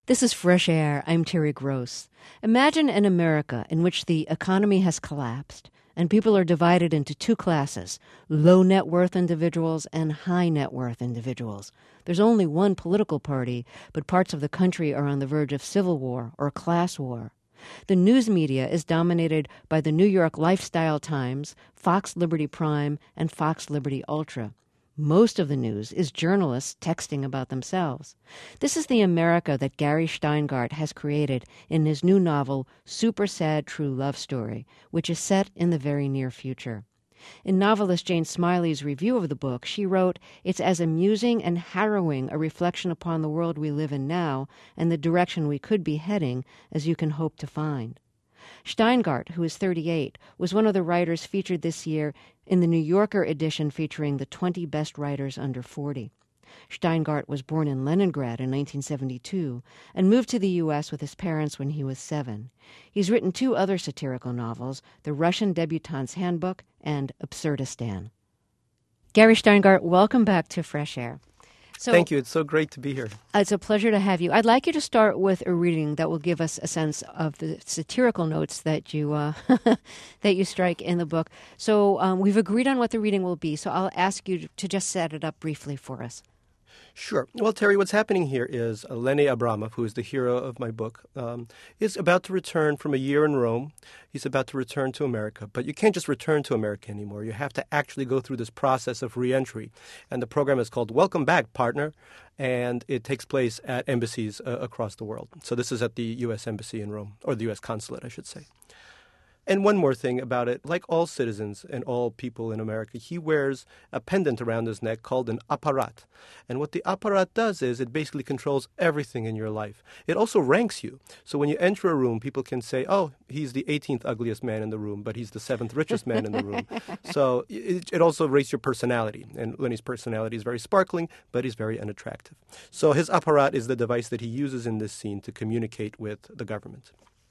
This is Fresh Air. I'm Terry Gross. Imagine an America in which the economy has collapsed and people are divided into two classes, low net worth individuals and high net worth individuals. There's only one political party, but parts of the country are on the verge of civil war or class war. The news media is dominated by the New York Lifestyle Times, Fox Liberty Prime, and Fox Liberty Ultra. Most of the news is journalists texting about themselves. This is the America that Gary Shteyngart has created in his new novel, Super Sad True Love Story, which is set in the very near future. In novelist Jane Smiley's review of the book, she wrote, "It's as amusing and harrowing a reflection upon the world we live in now and the direction we could be heading as you can hope to find." Shteyngart, who is 38, was one of the writers featured this year in the New Yorker edition featuring the 20 best writers under 40. Shteyngart was born in Leningrad in 1972 and moved to the U.S. with his parents when he was 7. He's written 2 other satirical novels, The Russian Debutante's Handbook and Absurdistan. Gary Shteyngart, welcome back to Fresh Air. Thank you. It's so great to be here. It's a pleasure to have you. I'd like you to start with a reading that will give us a sense of the satirical notes that you that you strike in the book. So we've agreed on what the reading will be, so I'll ask you to just set it up briefly for us. Sure. Well, Terry, what's happening here is Lenny Abramov, who is the hero of my book, is about to return from a year in Rome. He's about to return to America. But you can't just return to America anymore. You have to actually go through this process of reentry. And the program is called Welcome Back, Partner. And it takes place at embassies across the world. So this is at the U.S. Embassy in Rome, or the U.S. Consulate, I should say. And one more thing about it, like all citizens and all people in America, he wears a pendant around his neck called an apparat. And what the apparat does is it basically controls everything in your life. It also ranks you. So when you enter a room, people can say, oh, he's the 18th ugliest man in the room, but he's the 7th richest man in the room. So it also rates your personality. And Lenny's personality is very sparkling, but he's very unattractive. So his apparat is the device that he uses in this scene to communicate with the government.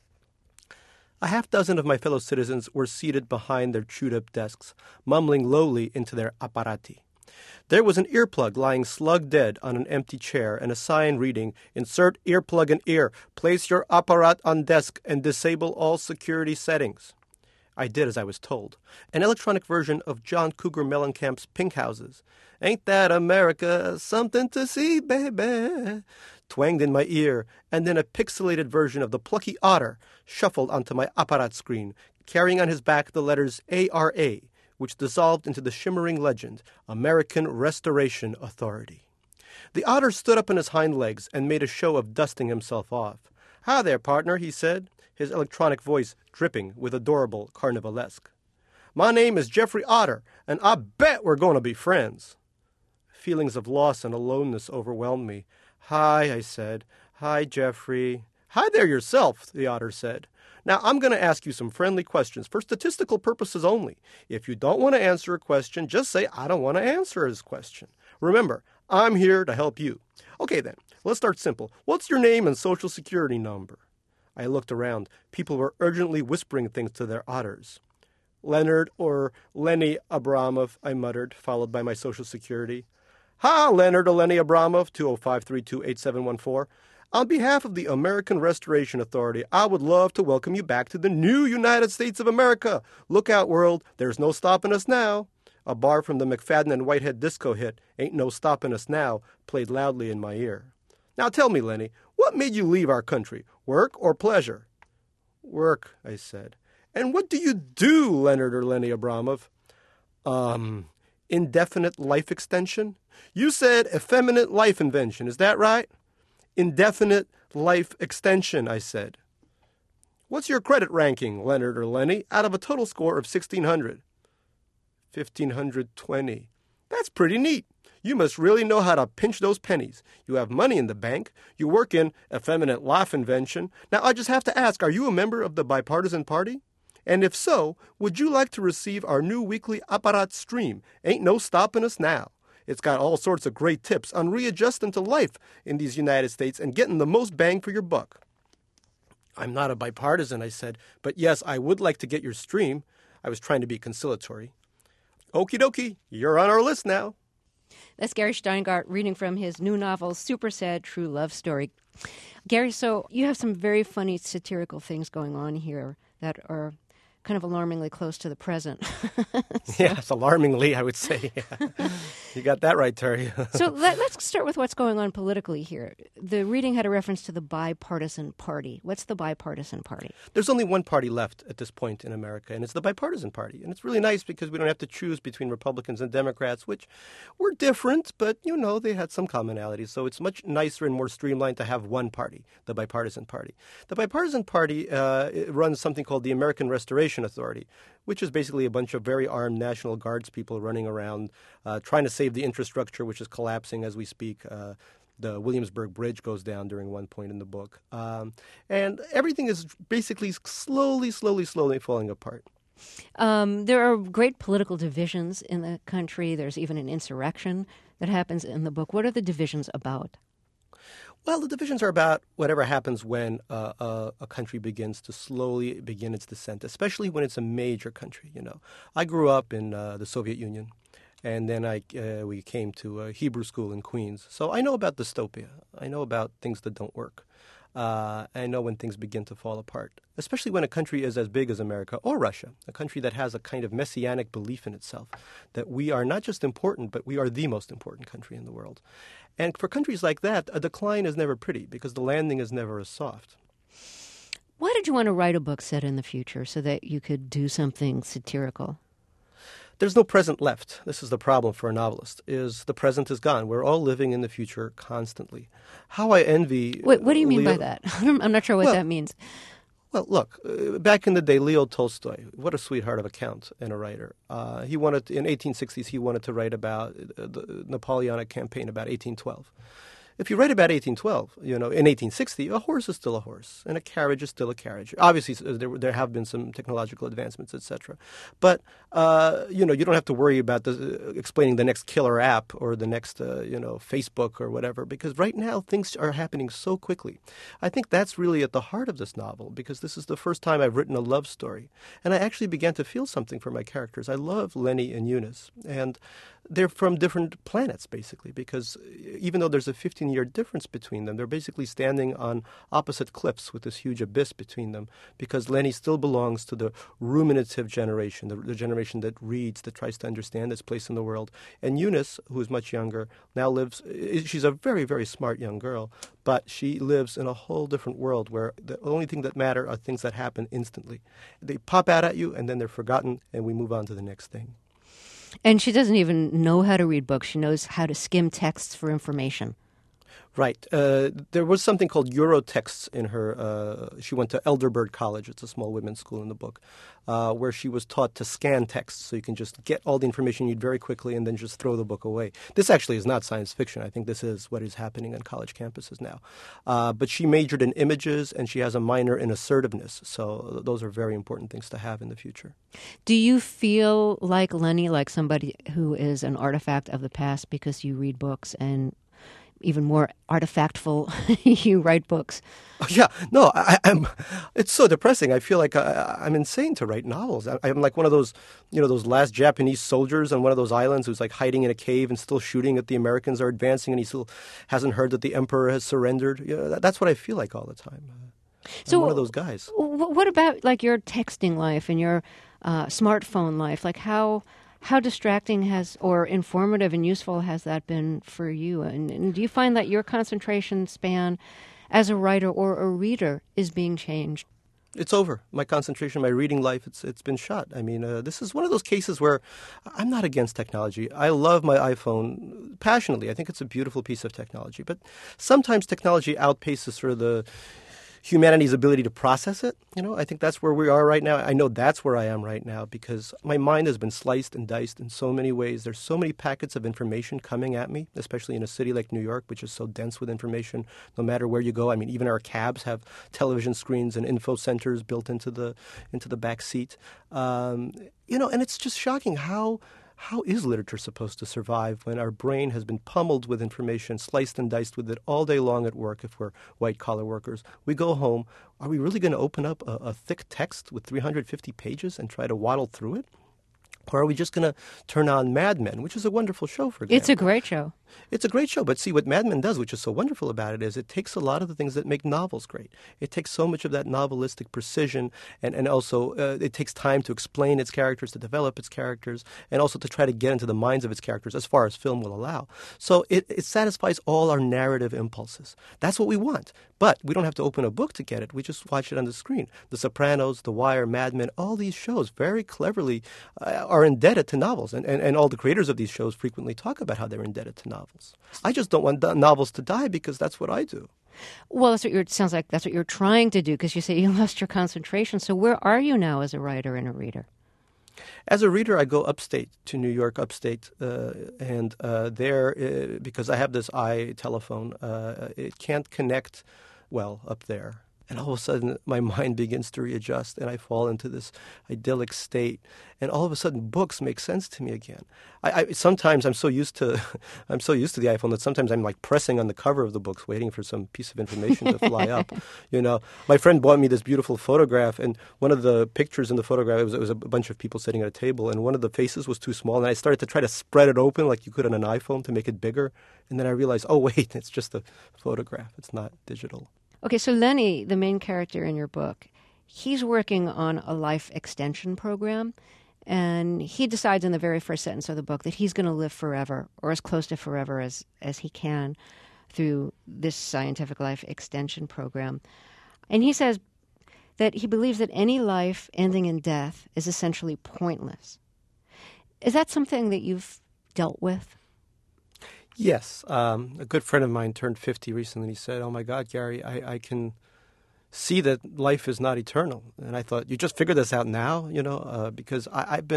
A half-dozen of my fellow citizens were seated behind their chewed-up desks, mumbling lowly into their apparati. There was an earplug lying slug-dead on an empty chair and a sign reading, "Insert earplug in ear. Place your apparat on desk and disable all security settings." I did as I was told. An electronic version of John Cougar Mellencamp's Pink Houses. "Ain't that America, something to see, baby," twanged in my ear, and then a pixelated version of The Plucky Otter shuffled onto my apparat screen, carrying on his back the letters ARA, which dissolved into the shimmering legend, American Restoration Authority. The otter stood up on his hind legs and made a show of dusting himself off. "Hi there, partner," he said, his electronic voice dripping with adorable carnivalesque. "My name is Jeffrey Otter, and I bet we're going to be friends." Feelings of loss and aloneness overwhelmed me. "Hi," I said. "Hi, Jeffrey." "Hi there yourself," the otter said. "Now, I'm going to ask you some friendly questions for statistical purposes only. If you don't want to answer a question, just say, 'I don't want to answer this question.' Remember, I'm here to help you." Okay, then, let's start simple. What's your name and social security number? I looked around. People were urgently whispering things to their otters. "Leonard or Lenny Abramov," I muttered, followed by my social security. "Hi, Leonard or Lenny Abramov, 205-328714. On behalf of the American Restoration Authority, I would love to welcome you back to the new United States of America. Look out, world. There's no stopping us now." A bar from the McFadden and Whitehead disco hit, "Ain't No Stopping Us Now," played loudly in my ear. "Now tell me, Lenny, what made you leave our country? Work or pleasure?" "Work," I said. "And what do you do, Leonard or Lenny Abramov?" Indefinite life extension? You said effeminate life invention, is that right?" "Indefinite life extension," I said. "What's your credit ranking, Leonard or Lenny, out of a total score of 1,600? 1,520. That's pretty neat. You must really know how to pinch those pennies. You have money in the bank. You work in effeminate life invention. Now, I just have to ask, are you a member of the Bipartisan Party? And if so, would you like to receive our new weekly apparat stream, Ain't No Stopping Us Now? It's got all sorts of great tips on readjusting to life in these United States and getting the most bang for your buck." "I'm not a bipartisan," I said, "but yes, I would like to get your stream." I was trying to be conciliatory. "Okie dokie, you're on our list now." That's Gary Shteyngart reading from his new novel, Super Sad True Love Story. Gary, so you have some very funny satirical things going on here that are kind of alarmingly close to the present. Yes, alarmingly, I would say. Yeah. You got that right, Terry. So let's start with what's going on politically here. The reading had a reference to the bipartisan party. What's the bipartisan party? There's only one party left at this point in America, and it's the bipartisan party. And it's really nice because we don't have to choose between Republicans and Democrats, which were different, but, they had some commonalities. So it's much nicer and more streamlined to have one party, the bipartisan party. The bipartisan party runs something called the American Restoration Authority, which is basically a bunch of very armed National Guards people running around trying to save the infrastructure, which is collapsing as we speak. The Williamsburg Bridge goes down during one point in the book. And everything is basically slowly falling apart. There are great political divisions in the country. There's even an insurrection that happens in the book. What are the divisions about? Well, the divisions are about whatever happens when a country begins to slowly begin its descent, especially when it's a major country. I grew up in the Soviet Union, and then we came to a Hebrew school in Queens. So I know about dystopia. I know about things that don't work. I know when things begin to fall apart, especially when a country is as big as America or Russia, a country that has a kind of messianic belief in itself, that we are not just important, but we are the most important country in the world. And for countries like that, a decline is never pretty because the landing is never as soft. Why did you want to write a book set in the future so that you could do something satirical? There's no present left. This is the problem for a novelist, is the present is gone. We're all living in the future constantly. How I envy... Wait, what do you mean by that? I'm not sure what that means. Well, look, back in the day, Leo Tolstoy, what a sweetheart of a count and a writer. In 1860s, he wanted to write about the Napoleonic campaign, about 1812. If you write about 1812, in 1860, a horse is still a horse, and a carriage is still a carriage. Obviously, there have been some technological advancements, etc. But, you don't have to worry about explaining the next killer app or the next, Facebook or whatever, because right now things are happening so quickly. I think that's really at the heart of this novel, because this is the first time I've written a love story. And I actually began to feel something for my characters. I love Lenny and Eunice, and they're from different planets, basically, because even though there's a 15-year difference between them, they're basically standing on opposite cliffs with this huge abyss between them, because Lenny still belongs to the ruminative generation, the generation that reads, that tries to understand its place in the world. And Eunice, who is much younger, now she's a very, very smart young girl, but she lives in a whole different world where the only thing that matter are things that happen instantly. They pop out at you, and then they're forgotten, and we move on to the next thing. And she doesn't even know how to read books. She knows how to skim texts for information. Right. There was something called Eurotexts in her. She went to Elderbird College. It's a small women's school in the book, where she was taught to scan texts so you can just get all the information you need very quickly and then just throw the book away. This actually is not science fiction. I think this is what is happening on college campuses now. But she majored in images, and she has a minor in assertiveness. So those are very important things to have in the future. Do you feel like Lenny, like somebody who is an artifact of the past because you read books, and even more artifactful, you write books? Oh, yeah, no, I'm. It's so depressing. I feel like I'm insane to write novels. I'm like one of those, those last Japanese soldiers on one of those islands who's like hiding in a cave and still shooting at the Americans are advancing, and he still hasn't heard that the emperor has surrendered. That's what I feel like all the time. I'm one of those guys. What about like your texting life and your smartphone life? Like how distracting or informative and useful has that been for you? And do you find that your concentration span as a writer or a reader is being changed? It's over. My concentration, my reading life, it's been shot. I mean, this is one of those cases where I'm not against technology. I love my iPhone passionately. I think it's a beautiful piece of technology. But sometimes technology outpaces sort of the humanity's ability to process it. I think that's where we are right now. I know that's where I am right now because my mind has been sliced and diced in so many ways. There's so many packets of information coming at me, especially in a city like New York, which is so dense with information no matter where you go. I mean, even our cabs have television screens and info centers built into the back seat. And it's just shocking how is literature supposed to survive when our brain has been pummeled with information, sliced and diced with it all day long at work if we're white-collar workers? We go home. Are we really going to open up a thick text with 350 pages and try to waddle through it? Or are we just going to turn on Mad Men, which is a wonderful show, for example? It's a great show. It's a great show, but see, what Mad Men does, which is so wonderful about it, is it takes a lot of the things that make novels great. It takes so much of that novelistic precision, and also it takes time to explain its characters, to develop its characters, and also to try to get into the minds of its characters as far as film will allow. So it satisfies all our narrative impulses. That's what we want. But we don't have to open a book to get it. We just watch it on the screen. The Sopranos, The Wire, Mad Men, all these shows very cleverly are indebted to novels. And all the creators of these shows frequently talk about how they're indebted to novels. I just don't want novels to die because that's what I do. Well, it sounds like that's what you're trying to do, because you say you lost your concentration. So where are you now as a writer and a reader? As a reader, I go upstate to New York, and there, because I have this iTelephone, it can't connect well up there. And all of a sudden, my mind begins to readjust, and I fall into this idyllic state. And all of a sudden, books make sense to me again. Sometimes I'm so used to the iPhone that sometimes I'm like pressing on the cover of the books, waiting for some piece of information to fly up. My friend bought me this beautiful photograph, and one of the pictures in the photograph it was a bunch of people sitting at a table, and one of the faces was too small, and I started to try to spread it open like you could on an iPhone to make it bigger, and then I realized, oh wait, it's just a photograph; it's not digital. Okay, so Lenny, the main character in your book, he's working on a life extension program, and he decides in the very first sentence of the book that he's going to live forever, or as close to forever as he can, through this scientific life extension program. And he says that he believes that any life ending in death is essentially pointless. Is that something that you've dealt with? Yes. A good friend of mine turned 50 recently. He said, oh, my God, Gary, I can see that life is not eternal. And I thought, you just figured this out now, because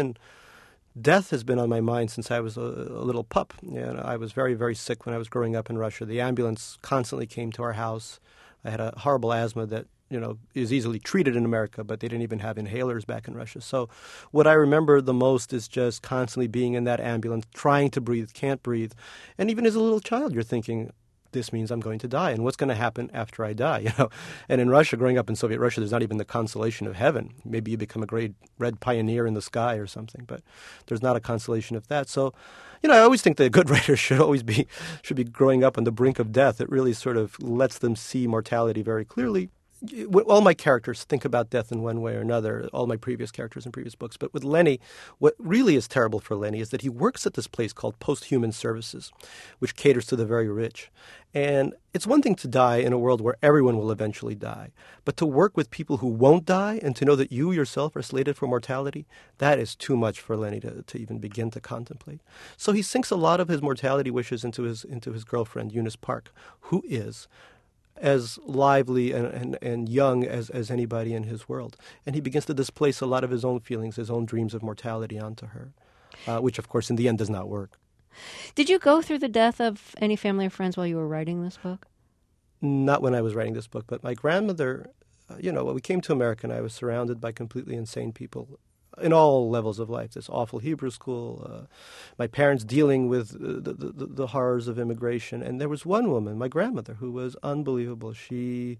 death has been on my mind since I was a little pup. I was very, very sick when I was growing up in Russia. The ambulance constantly came to our house. I had a horrible asthma that is easily treated in America, but they didn't even have inhalers back in Russia. So what I remember the most is just constantly being in that ambulance, trying to breathe, can't breathe. And even as a little child, you're thinking, this means I'm going to die, and what's going to happen after I die, And in Russia, growing up in Soviet Russia, there's not even the consolation of heaven. Maybe you become a great red pioneer in the sky or something, but there's not a consolation of that. So, I always think that a good writer should be growing up on the brink of death. It really sort of lets them see mortality very clearly. All my characters think about death in one way or another, all my previous characters in previous books. But with Lenny, what really is terrible for Lenny is that he works at this place called Post-Human Services, which caters to the very rich. And it's one thing to die in a world where everyone will eventually die. But to work with people who won't die and to know that you yourself are slated for mortality, that is too much for Lenny to even begin to contemplate. So he sinks a lot of his mortality wishes into his girlfriend, Eunice Park, who is as lively and young as anybody in his world. And he begins to displace a lot of his own feelings, his own dreams of mortality onto her, which, of course, in the end does not work. Did you go through the death of any family or friends while you were writing this book? Not when I was writing this book, but my grandmother, when we came to America and I was surrounded by completely insane people in all levels of life. This awful Hebrew school, my parents dealing with the horrors of immigration. And there was one woman, my grandmother, who was unbelievable. She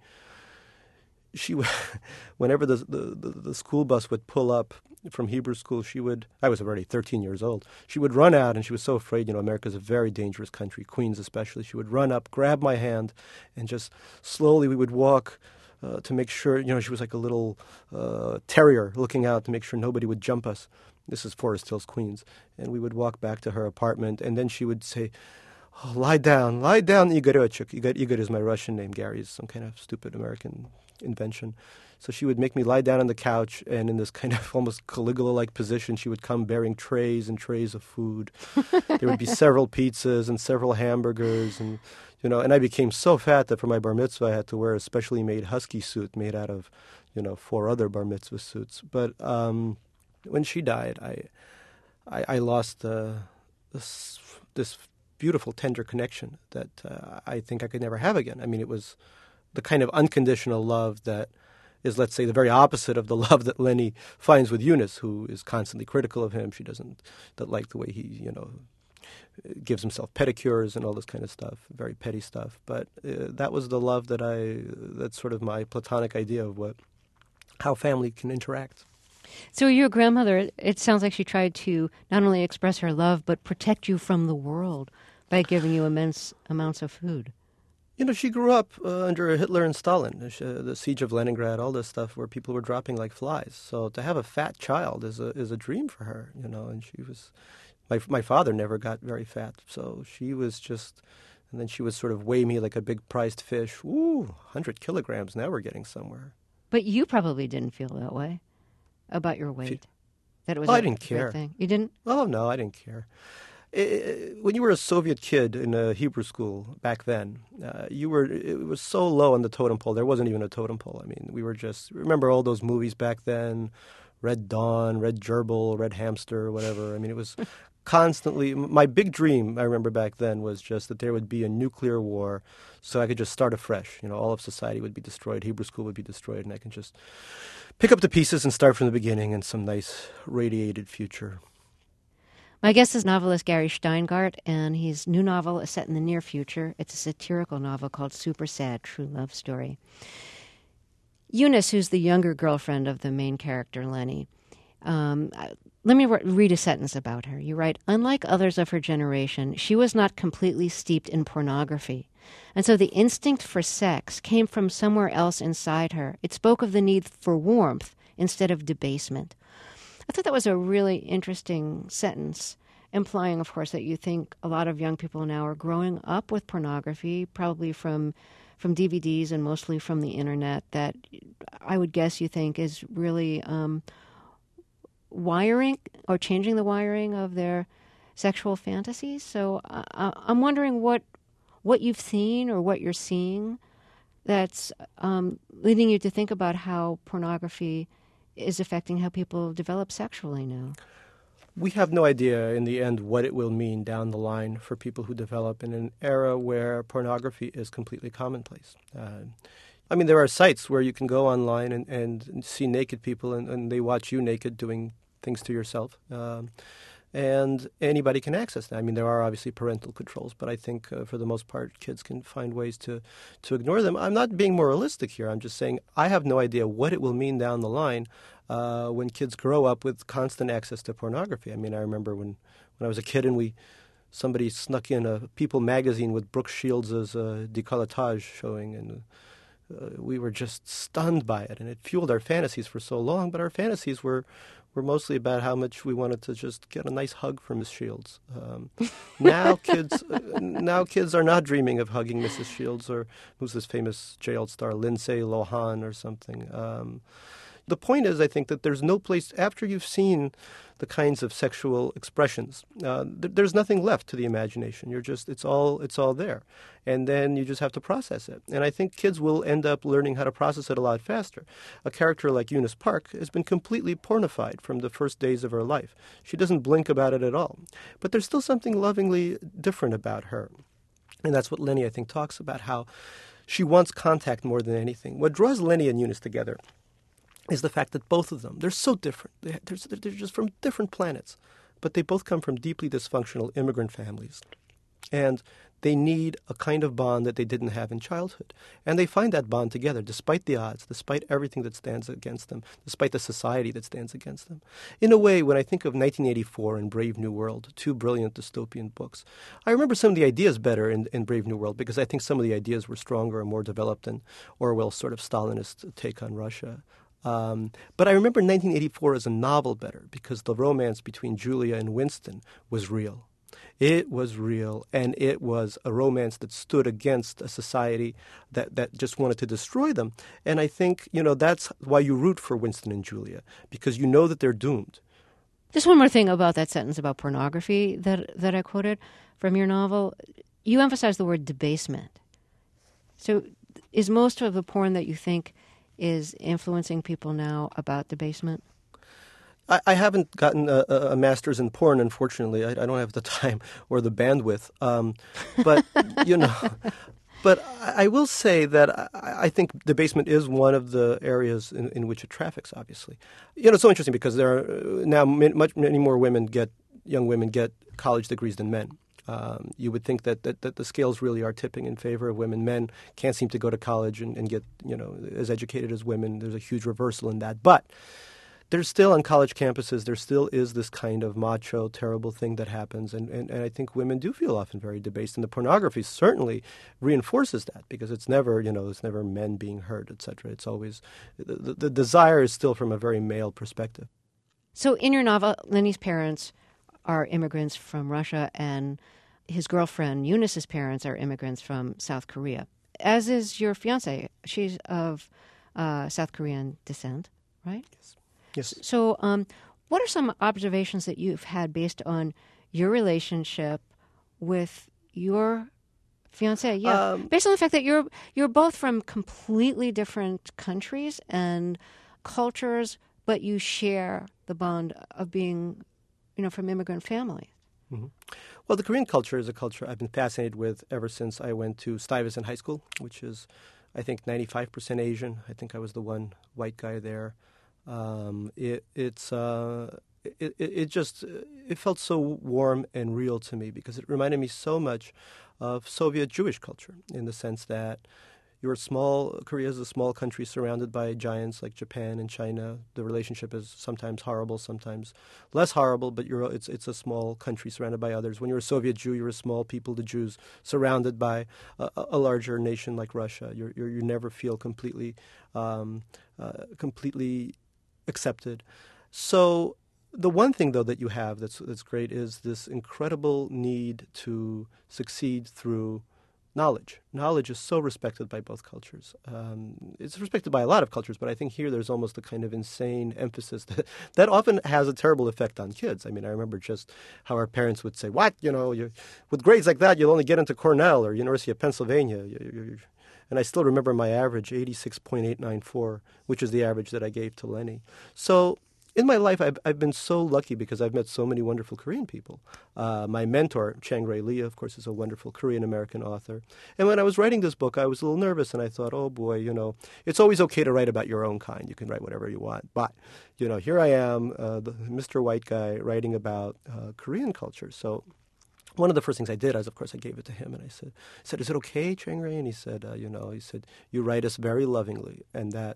whenever the school bus would pull up from Hebrew school, I was already 13 years old, she would run out, and she was so afraid, America's a very dangerous country, Queens especially. She would run up, grab my hand, and just slowly we would walk to make sure, she was like a little terrier looking out to make sure nobody would jump us. This is Forest Hills, Queens. And we would walk back to her apartment, and then she would say, oh, lie down, Igorechik. Igor is my Russian name. Gary is some kind of stupid American invention. So she would make me lie down on the couch, and in this kind of almost Caligula-like position, she would come bearing trays and trays of food. There would be several pizzas and several hamburgers, and I became so fat that for my bar mitzvah I had to wear a specially made husky suit made out of, 4 other bar mitzvah suits. But when she died, I lost this beautiful, tender connection that I think I could never have again. I mean, it was the kind of unconditional love that is, let's say, the very opposite of the love that Lenny finds with Eunice, who is constantly critical of him. She doesn't like the way he, gives himself pedicures and all this kind of stuff, very petty stuff. But that was the love that's sort of my platonic idea of how family can interact. So your grandmother, it sounds like she tried to not only express her love, but protect you from the world. By giving you immense amounts of food. She grew up under Hitler and Stalin, the siege of Leningrad, all this stuff where people were dropping like flies. So to have a fat child is a dream for her, and she was, my father never got very fat, so she was just, and then she would sort of weigh me like a big prized fish. Ooh, 100 kilograms, now we're getting somewhere. But you probably didn't feel that way about your weight. That it was I didn't care. Thing. You didn't? Oh, no, I didn't care. When you were a Soviet kid in a Hebrew school back then, it was so low on the totem pole. There wasn't even a totem pole. I mean, we were just, remember all those movies back then, Red Dawn, Red Gerbil, Red Hamster, whatever. I mean, it was constantly, my big dream, I remember back then, was just that there would be a nuclear war so I could just start afresh. All of society would be destroyed, Hebrew school would be destroyed, and I can just pick up the pieces and start from the beginning in some nice radiated future. My guest is novelist Gary Shteyngart, and his new novel is set in the near future. It's a satirical novel called Super Sad, True Love Story. Eunice, who's the younger girlfriend of the main character, Lenny, let me read a sentence about her. You write, unlike others of her generation, she was not completely steeped in pornography. And so the instinct for sex came from somewhere else inside her. It spoke of the need for warmth instead of debasement. I thought that was a really interesting sentence, implying, of course, that you think a lot of young people now are growing up with pornography, probably from DVDs and mostly from the internet, that I would guess you think is really wiring or changing the wiring of their sexual fantasies. So I'm wondering what you've seen or what you're seeing that's leading you to think about how pornography is affecting how people develop sexually now. We have no idea in the end what it will mean down the line for people who develop in an era where pornography is completely commonplace. There are sites where you can go online and see naked people and they watch you naked doing things to yourself. And anybody can access that. There are obviously parental controls, but I think for the most part, kids can find ways to ignore them. I'm not being moralistic here. I'm just saying I have no idea what it will mean down the line when kids grow up with constant access to pornography. I remember when I was a kid and somebody snuck in a People magazine with Brooke Shields' décolletage showing, and we were just stunned by it, and it fueled our fantasies for so long, but our fantasies were mostly about how much we wanted to just get a nice hug from Miss Shields. Now kids are not dreaming of hugging Mrs. Shields or who's this famous jailed star, Lindsay Lohan or something. The point is, I think, that there's no place, after you've seen the kinds of sexual expressions, there's nothing left to the imagination. It's all there. And then you just have to process it. And I think kids will end up learning how to process it a lot faster. A character like Eunice Park has been completely pornified from the first days of her life. She doesn't blink about it at all. But there's still something lovingly different about her. And that's what Lenny, I think, talks about, how she wants contact more than anything. What draws Lenny and Eunice together is the fact that both of them, they're so different. They're just from different planets. But they both come from deeply dysfunctional immigrant families. And they need a kind of bond that they didn't have in childhood. And they find that bond together, despite the odds, despite everything that stands against them, despite the society that stands against them. In a way, when I think of 1984 and Brave New World, two brilliant dystopian books, I remember some of the ideas better in Brave New World, because I think some of the ideas were stronger and more developed than Orwell's sort of Stalinist take on Russia. But I remember 1984 as a novel better, because the romance between Julia and Winston was real. It was real, and it was a romance that stood against a society that just wanted to destroy them. And I think, that's why you root for Winston and Julia, because you know that they're doomed. Just one more thing about that sentence about pornography that I quoted from your novel. You emphasize the word debasement. So is most of the porn that you think is influencing people now about debasement? I haven't gotten a master's in porn, unfortunately. I don't have the time or the bandwidth. But, but I will say that I think debasement is one of the areas in which it traffics, obviously. It's so interesting because there are now many more young women get college degrees than men. You would think that the scales really are tipping in favor of women. Men can't seem to go to college and get, as educated as women. There's a huge reversal in that. But there's still on college campuses, there still is this kind of macho, terrible thing that happens. And I think women do feel often very debased. And the pornography certainly reinforces that because it's never, it's never men being hurt, et cetera. It's always, the desire is still from a very male perspective. So in your novel, Lenny's parents are immigrants from Russia, and his girlfriend, Eunice's parents, are immigrants from South Korea, as is your fiancée. She's of South Korean descent, right? Yes. So what are some observations that you've had based on your relationship with your fiancé? Yeah, based on the fact that you're both from completely different countries and cultures, but you share the bond of being, from immigrant families. Mm-hmm. Well, the Korean culture is a culture I've been fascinated with ever since I went to Stuyvesant High School, which is, I think, 95% Asian. I think I was the one white guy there. It felt so warm and real to me because it reminded me so much of Soviet Jewish culture in the sense that Korea is a small country surrounded by giants like Japan and China. The relationship is sometimes horrible, sometimes less horrible, but it's a small country surrounded by others. When you're a Soviet Jew, you're a small people, the Jews, surrounded by a larger nation like Russia. You never feel completely accepted. So the one thing, though, that you have that's great is this incredible need to succeed through knowledge. Knowledge is so respected by both cultures. It's respected by a lot of cultures, but I think here there's almost a kind of insane emphasis that often has a terrible effect on kids. I mean, I remember just how our parents would say, what, with grades like that, you'll only get into Cornell or University of Pennsylvania. And I still remember my average, 86.894, which is the average that I gave to Lenny. So in my life, I've been so lucky because I've met so many wonderful Korean people. My mentor, Chang-rae Lee, of course, is a wonderful Korean-American author. And when I was writing this book, I was a little nervous, and I thought, oh, boy, it's always okay to write about your own kind. You can write whatever you want. But, here I am, Mr. White Guy, writing about Korean culture. So one of the first things I did is, of course, I gave it to him, and I said, is it okay, Chang-rae? And he said, you write us very lovingly, and that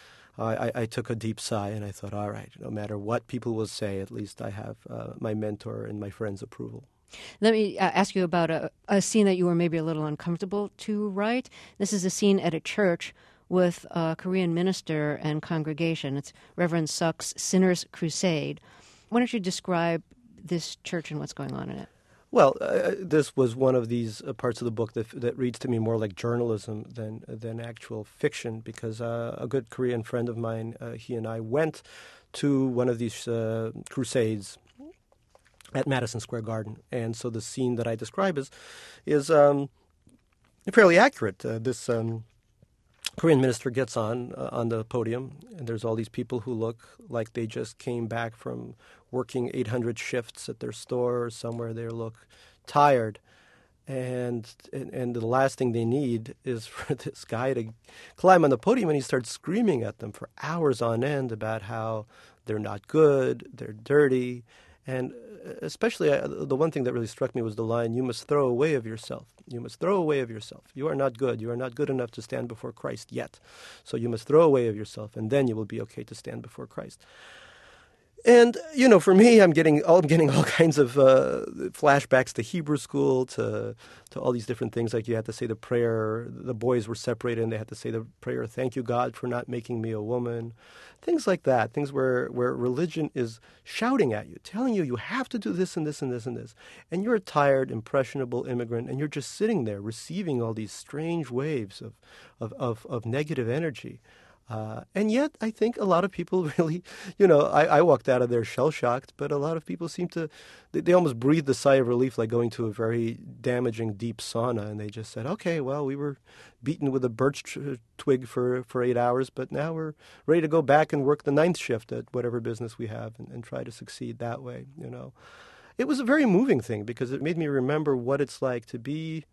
I took a deep sigh, and I thought, all right, no matter what people will say, at least I have my mentor and my friend's approval. Let me ask you about a scene that you were maybe a little uncomfortable to write. This is a scene at a church with a Korean minister and congregation. It's Reverend Suk's Sinner's Crusade. Why don't you describe this church and what's going on in it? Well, this was one of these parts of the book that reads to me more like journalism than actual fiction, because a good Korean friend of mine, he and I went to one of these crusades at Madison Square Garden, and so the scene that I describe is fairly accurate. This Korean minister gets on the podium, and there's all these people who look like they just came back from working 800 shifts at their store or somewhere. They look tired, and the last thing they need is for this guy to climb on the podium, and he starts screaming at them for hours on end about how they're not good, they're dirty. And especially the one thing that really struck me was the line, you must throw away of yourself. You must throw away of yourself. You are not good. You are not good enough to stand before Christ yet. So you must throw away of yourself, and then you will be okay to stand before Christ. And, for me, I'm getting all kinds of flashbacks to Hebrew school, to all these different things, like you had to say the prayer. The boys were separated, and they had to say the prayer, thank you, God, for not making me a woman. Things like that, things where religion is shouting at you, telling you have to do this and this and this and this. And you're a tired, impressionable immigrant, and you're just sitting there receiving all these strange waves of negative energy. And yet, I think a lot of people really, I walked out of there shell-shocked, but a lot of people seem to, they almost breathed a sigh of relief, like going to a very damaging, deep sauna, and they just said, okay, well, we were beaten with a birch twig for 8 hours, but now we're ready to go back and work the 9th shift at whatever business we have and try to succeed that way, It was a very moving thing because it made me remember what it's like to be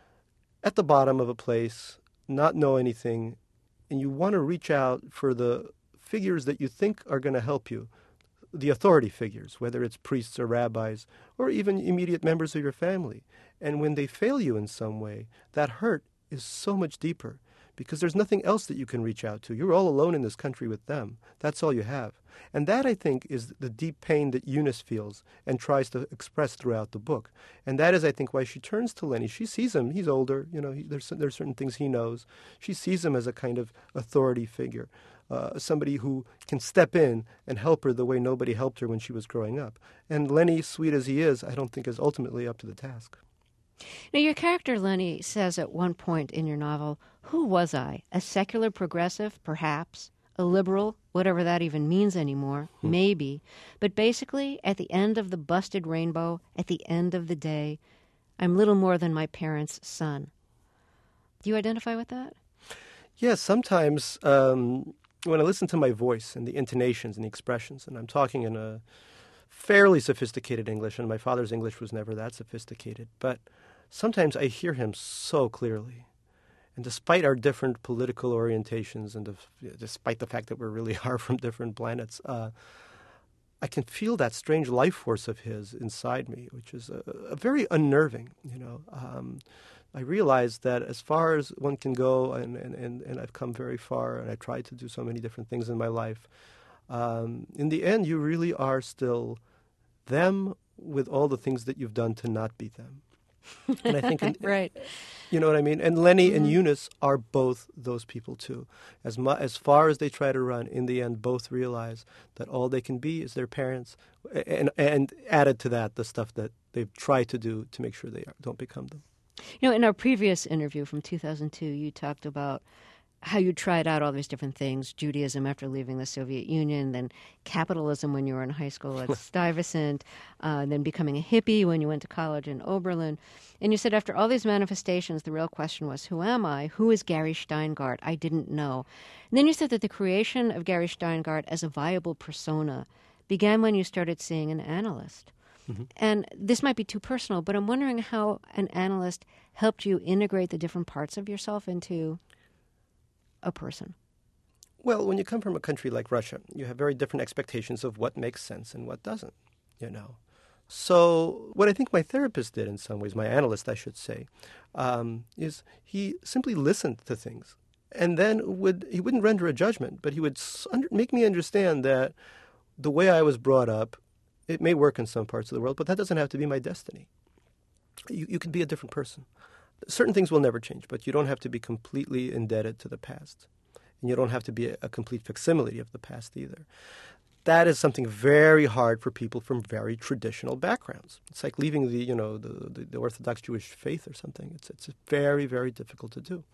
at the bottom of a place, not know anything, and you want to reach out for the figures that you think are going to help you, the authority figures, whether it's priests or rabbis, or even immediate members of your family. And when they fail you in some way, that hurt is so much deeper because there's nothing else that you can reach out to. You're all alone in this country with them. That's all you have. And that, I think, is the deep pain that Eunice feels and tries to express throughout the book. And that is, I think, why she turns to Lenny. She sees him. He's older. There's certain things he knows. She sees him as a kind of authority figure, somebody who can step in and help her the way nobody helped her when she was growing up. And Lenny, sweet as he is, I don't think is ultimately up to the task. Now, your character, Lenny, says at one point in your novel, "Who was I? A secular progressive, perhaps? A liberal, whatever that even means anymore, maybe. But basically, at the end of the busted rainbow, at the end of the day, I'm little more than my parents' son." Do you identify with that? Yes, sometimes when I listen to my voice and the intonations and the expressions, and I'm talking in a fairly sophisticated English, and my father's English was never that sophisticated, but sometimes I hear him so clearly. And despite our different political orientations and despite the fact that we really are from different planets, I can feel that strange life force of his inside me, which is a very unnerving, I realize that as far as one can go, and I've come very far, and I tried to do so many different things in my life, in the end, you really are still them with all the things that you've done to not be them. And I think, right. You know what I mean? And Lenny and Eunice are both those people too. As far as they try to run, in the end, both realize that all they can be is their parents, and added to that the stuff that they've tried to do to make sure they don't become them. In our previous interview from 2002, you talked about how you tried out all these different things, Judaism after leaving the Soviet Union, then capitalism when you were in high school at Stuyvesant, then becoming a hippie when you went to college in Oberlin. And you said after all these manifestations, the real question was, who am I? Who is Gary Shteyngart? I didn't know. And then you said that the creation of Gary Shteyngart as a viable persona began when you started seeing an analyst. Mm-hmm. And this might be too personal, but I'm wondering how an analyst helped you integrate the different parts of yourself into a person. Well, when you come from a country like Russia, you have very different expectations of what makes sense and what doesn't, So what I think my therapist did in some ways, my analyst, I should say, is he simply listened to things. And then he wouldn't render a judgment, but he would make me understand that the way I was brought up, it may work in some parts of the world, but that doesn't have to be my destiny. You can be a different person. Certain things will never change, but you don't have to be completely indebted to the past. And you don't have to be a complete facsimile of the past either. That is something very hard for people from very traditional backgrounds. It's like leaving the Orthodox Jewish faith or something. It's very, very difficult to do.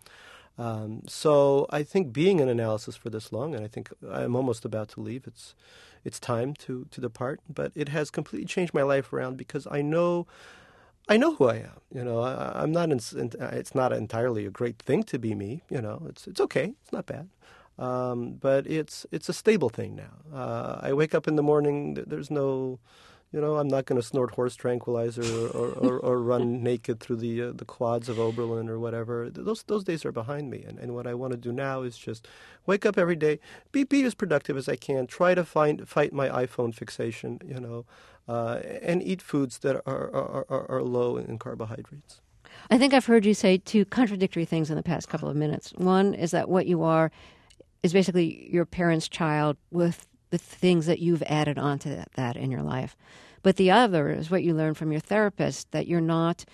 So I think being in analysis for this long, and I think I'm almost about to leave, it's time to depart, but it has completely changed my life around because I know who I am. I'm not. It's not entirely a great thing to be me. It's okay. It's not bad, but it's a stable thing now. I wake up in the morning. There's no, I'm not going to snort horse tranquilizer or run naked through the quads of Oberlin or whatever. Those days are behind me. And what I want to do now is just wake up every day, be as productive as I can. Try to fight my iPhone fixation. And eat foods that are low in carbohydrates. I think I've heard you say two contradictory things in the past couple of minutes. One is that what you are is basically your parents' child with the things that you've added onto that in your life. But the other is what you learned from your therapist, that you're not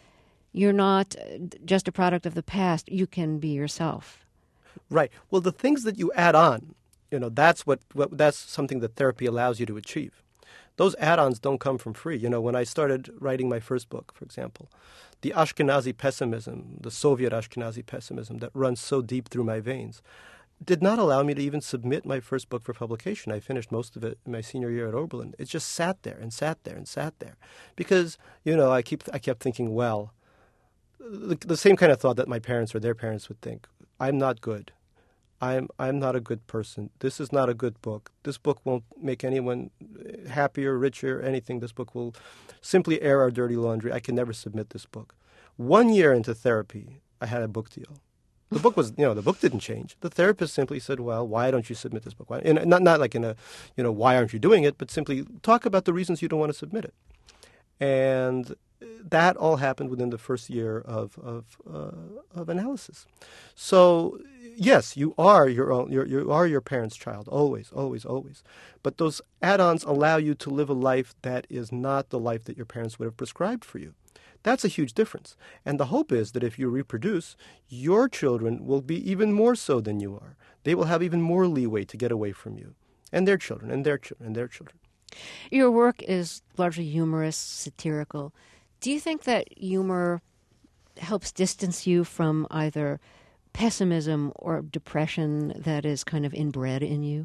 just a product of the past. You can be yourself. Right. Well, the things that you add on, that's that's something that therapy allows you to achieve. Those add-ons don't come from free. When I started writing my first book, for example, the Ashkenazi pessimism, the Soviet Ashkenazi pessimism that runs so deep through my veins, did not allow me to even submit my first book for publication. I finished most of it in my senior year at Oberlin. It just sat there and sat there and sat there. Because, I kept thinking, well, the same kind of thought that my parents or their parents would think. I'm not good. I'm not a good person. This is not a good book. This book won't make anyone happier, richer, anything. This book will simply air our dirty laundry. I can never submit this book. 1 year into therapy, I had a book deal. The book was, the book didn't change. The therapist simply said, well, why don't you submit this book? And not like in a, why aren't you doing it, but simply talk about the reasons you don't want to submit it. And that all happened within the first year of analysis. So yes, you are your own. You are your parents' child, always, always, always. But those add-ons allow you to live a life that is not the life that your parents would have prescribed for you. That's a huge difference. And the hope is that if you reproduce, your children will be even more so than you are. They will have even more leeway to get away from you, and their children, and their children, and their children. Your work is largely humorous, satirical. Do you think that humor helps distance you from either pessimism or depression that is kind of inbred in you?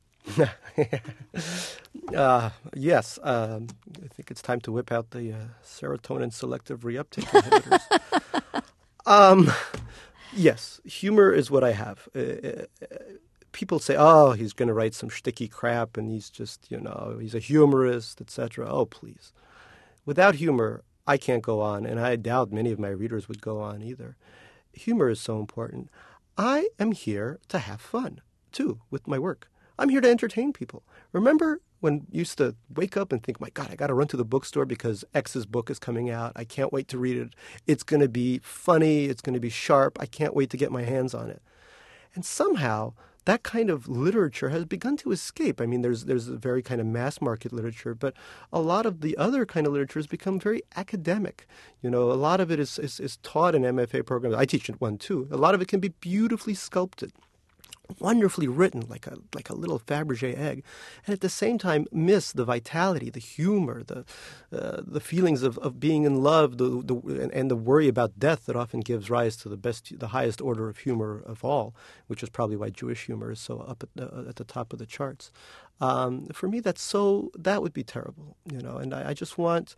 Yes. I think it's time to whip out the serotonin selective reuptake inhibitors. Yes, humor is what I have. People say, oh, he's going to write some shticky crap and he's just, he's a humorist, etc. Oh, please. Without humor, I can't go on, and I doubt many of my readers would go on either. Humor is so important. I am here to have fun, too, with my work. I'm here to entertain people. Remember when you used to wake up and think, my God, I got to run to the bookstore because X's book is coming out. I can't wait to read it. It's going to be funny. It's going to be sharp. I can't wait to get my hands on it. And somehow that kind of literature has begun to escape. I mean, there's a very kind of mass market literature, but a lot of the other kind of literature has become very academic. A lot of it is taught in MFA programs. I teach one too. A lot of it can be beautifully sculpted, wonderfully written, like a little Fabergé egg, and at the same time miss the vitality, the humor, the feelings of being in love, and the worry about death that often gives rise to the highest order of humor of all, which is probably why Jewish humor is so up at the top of the charts. For me, that would be terrible, And I just want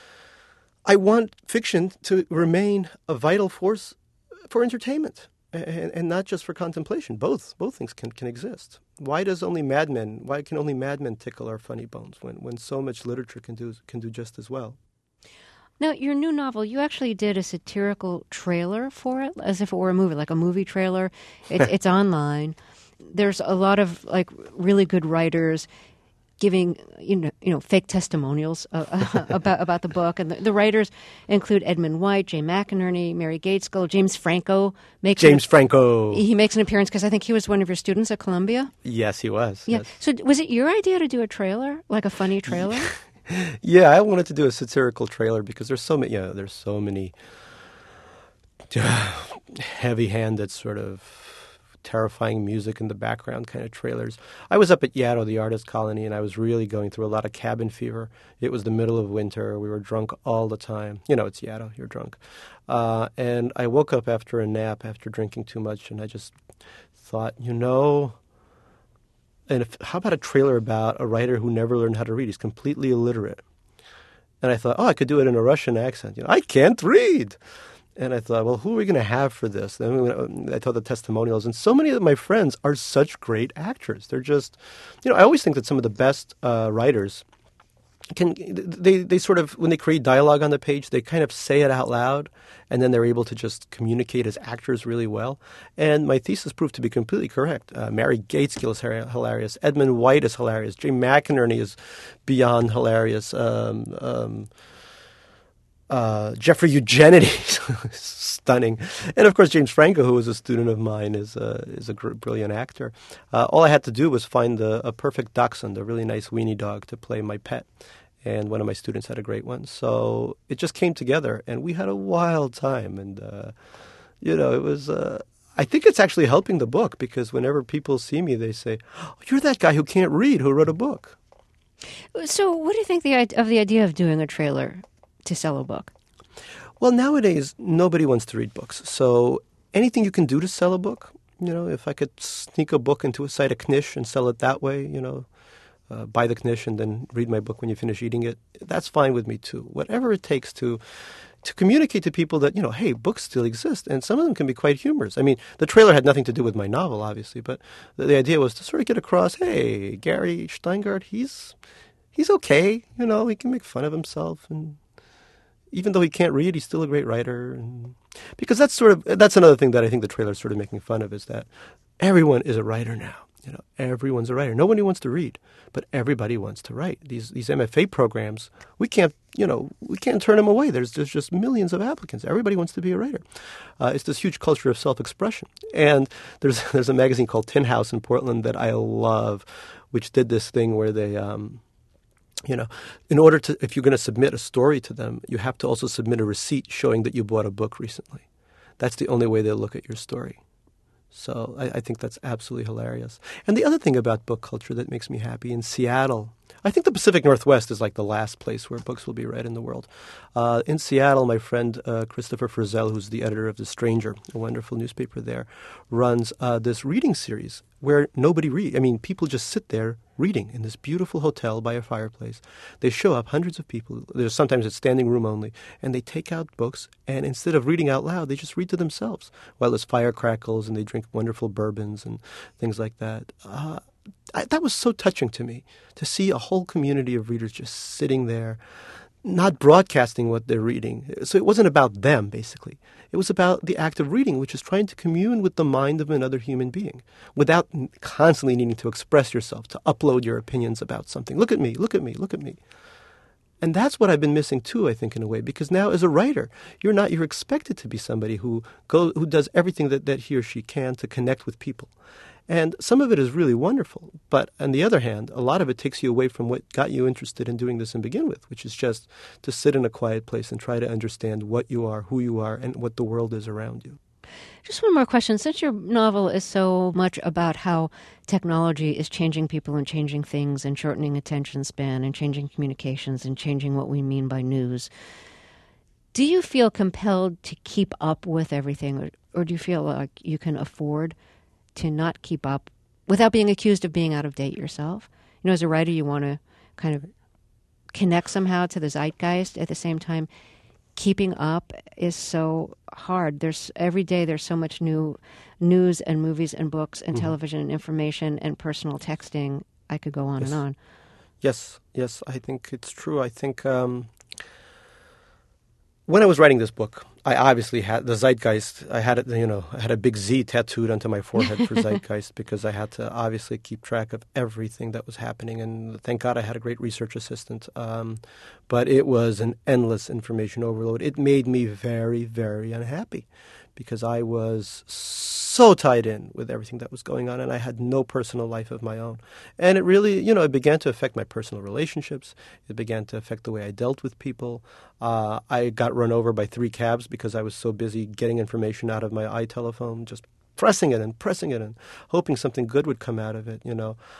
fiction to remain a vital force for entertainment. And not just for contemplation. Both things can exist. Why can only Mad Men tickle our funny bones when so much literature can do just as well? Now, your new novel, you actually did a satirical trailer for it, as if it were a movie, like a movie trailer. It's online. There's a lot of really good writers giving fake testimonials about the book, and the writers include Edmund White, Jay McInerney, Mary Gaitskell, James Franco. He makes an appearance because I think he was one of your students at Columbia. Yes, he was. Yeah. Yes. So was it your idea to do a trailer, like a funny trailer? Yeah, I wanted to do a satirical trailer because there's so many heavy-handed sort of terrifying music in the background kind of trailers. I was up at Yaddo, the artist colony, and I was really going through a lot of cabin fever. It was the middle of winter. We were drunk all the time. It's Yaddo. You're drunk. And I woke up after a nap after drinking too much, and I just thought, how about a trailer about a writer who never learned how to read? He's completely illiterate. And I thought, I could do it in a Russian accent. I can't read. And I thought, well, who are we going to have for this? Then I told the testimonials, and so many of my friends are such great actors. They're just, I always think that some of the best writers they sort of, when they create dialogue on the page, they kind of say it out loud, and then they're able to just communicate as actors really well. And my thesis proved to be completely correct. Mary Gaitskell is hilarious. Edmund White is hilarious. Jay McInerney is beyond hilarious. Jeffrey Eugenides, stunning, and of course James Franco, who was a student of mine, is a brilliant actor. All I had to do was find a perfect dachshund, a really nice weenie dog, to play my pet, and one of my students had a great one. So it just came together, and we had a wild time. And it was. I think it's actually helping the book because whenever people see me, they say, "Oh, you're that guy who can't read who wrote a book." So, what do you think of the idea of doing a trailer to sell a book? Well, nowadays, nobody wants to read books. So anything you can do to sell a book, if I could sneak a book into a site of Knish and sell it that way, buy the Knish and then read my book when you finish eating it, that's fine with me too. Whatever it takes to communicate to people that, hey, books still exist, and some of them can be quite humorous. I mean, the trailer had nothing to do with my novel, obviously, but the idea was to sort of get across, hey, Gary Shteyngardt, he's okay, he can make fun of himself, and even though he can't read, he's still a great writer. And because that's another thing that I think the trailer is sort of making fun of, is that everyone is a writer now. Everyone's a writer. Nobody wants to read, but everybody wants to write. These MFA programs, we can't turn them away. There's just millions of applicants. Everybody wants to be a writer. It's this huge culture of self-expression. And there's a magazine called Tin House in Portland that I love, which did this thing where they in order to, if you're going to submit a story to them, you have to also submit a receipt showing that you bought a book recently. That's the only way they'll look at your story. So I think that's absolutely hilarious. And the other thing about book culture that makes me happy, in Seattle, I think the Pacific Northwest is like the last place where books will be read in the world. In Seattle, my friend Christopher Frizzell, who's the editor of The Stranger, a wonderful newspaper there, runs this reading series where nobody reads. I mean, people just sit there reading in this beautiful hotel by a fireplace. They show up, hundreds of people. Sometimes it's standing room only. And they take out books, and instead of reading out loud, they just read to themselves while this fire crackles, and they drink wonderful bourbons and things like that. That was so touching to me, to see a whole community of readers just sitting there, not broadcasting what they're reading. So it wasn't about them, basically. It was about the act of reading, which is trying to commune with the mind of another human being without constantly needing to express yourself, to upload your opinions about something. Look at me, look at me, look at me. And that's what I've been missing too, I think, in a way, because now as a writer, you're expected to be somebody who does everything that he or she can to connect with people. And some of it is really wonderful. But on the other hand, a lot of it takes you away from what got you interested in doing this and begin with, which is just to sit in a quiet place and try to understand what you are, who you are, and what the world is around you. Just one more question. Since your novel is so much about how technology is changing people and changing things and shortening attention span and changing communications and changing what we mean by news, do you feel compelled to keep up with everything, or do you feel like you can afford to not keep up without being accused of being out of date yourself? As a writer, you want to kind of connect somehow to the zeitgeist. At the same time, keeping up is so hard. Every day there's so much new news and movies and books and television and information and personal texting. I could go on and on. Yes, I think it's true. I think when I was writing this book, I obviously had the zeitgeist. I had it, I had a big Z tattooed onto my forehead for zeitgeist because I had to obviously keep track of everything that was happening. And thank God I had a great research assistant. But it was an endless information overload. It made me very, very unhappy because I was so tied in with everything that was going on, and I had no personal life of my own. And it really, it began to affect my personal relationships. It began to affect the way I dealt with people. I got run over by 3 cabs because I was so busy getting information out of my iTelephone, just pressing it and hoping something good would come out of it,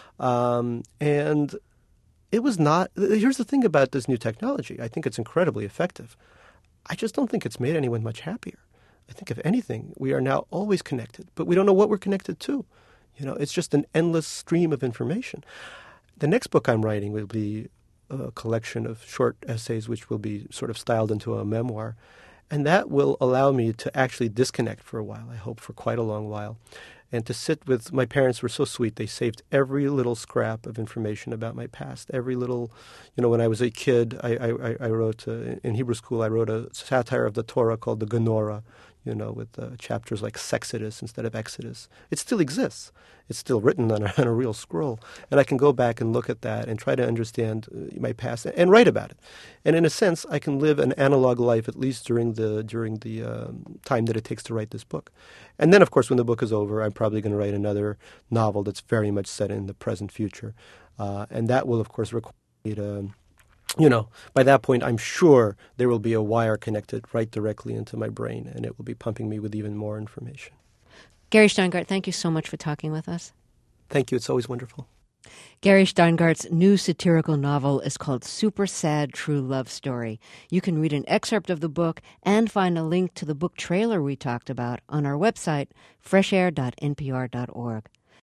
And it was not. Here's the thing about this new technology. I think it's incredibly effective. I just don't think it's made anyone much happier. I think, if anything, we are now always connected, but we don't know what we're connected to. It's just an endless stream of information. The next book I'm writing will be a collection of short essays, which will be sort of styled into a memoir. And that will allow me to actually disconnect for a while, I hope for quite a long while, and to sit with. My parents were so sweet. They saved every little scrap of information about my past. Every little, when I was a kid, I wrote, in Hebrew school, I wrote a satire of the Torah called the Gemara, with chapters like Sexodus instead of Exodus. It still exists. It's still written on a real scroll. And I can go back and look at that and try to understand my past and write about it. And in a sense, I can live an analog life, at least during the time that it takes to write this book. And then, of course, when the book is over, I'm probably going to write another novel that's very much set in the present future. And that will, of course, require me to... by that point, I'm sure there will be a wire connected right directly into my brain, and it will be pumping me with even more information. Gary Shteyngart, thank you so much for talking with us. Thank you. It's always wonderful. Gary Shteyngart's new satirical novel is called Super Sad True Love Story. You can read an excerpt of the book and find a link to the book trailer we talked about on our website, freshair.npr.org.